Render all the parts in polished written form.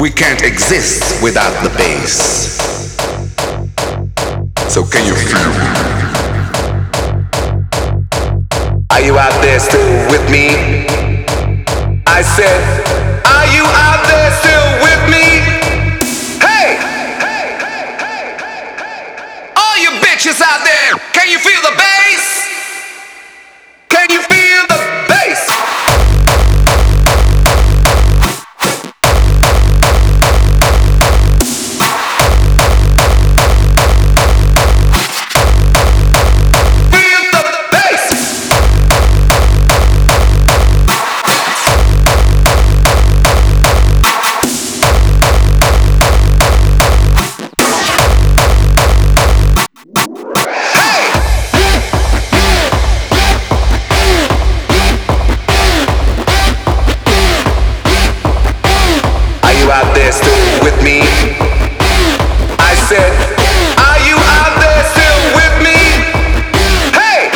We can't exist without the bass. So can you feel it? Are you out there still with me? I said, are you out there still with me? Hey! All you bitches out there, can you feel the bass? Can you feel the bass? Out there still with me? I said, are you out there still with me? Hey!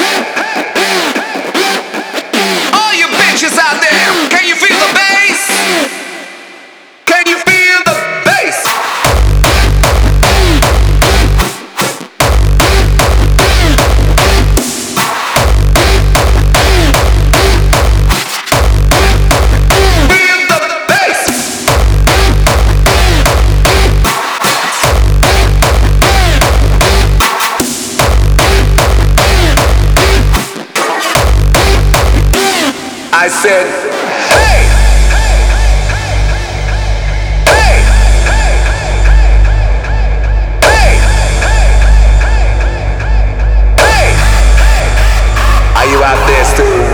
All you bitches out there, can you feel the bass? Can you feel the bass? I said, hey! Hey! Hey! Hey! Are you out there still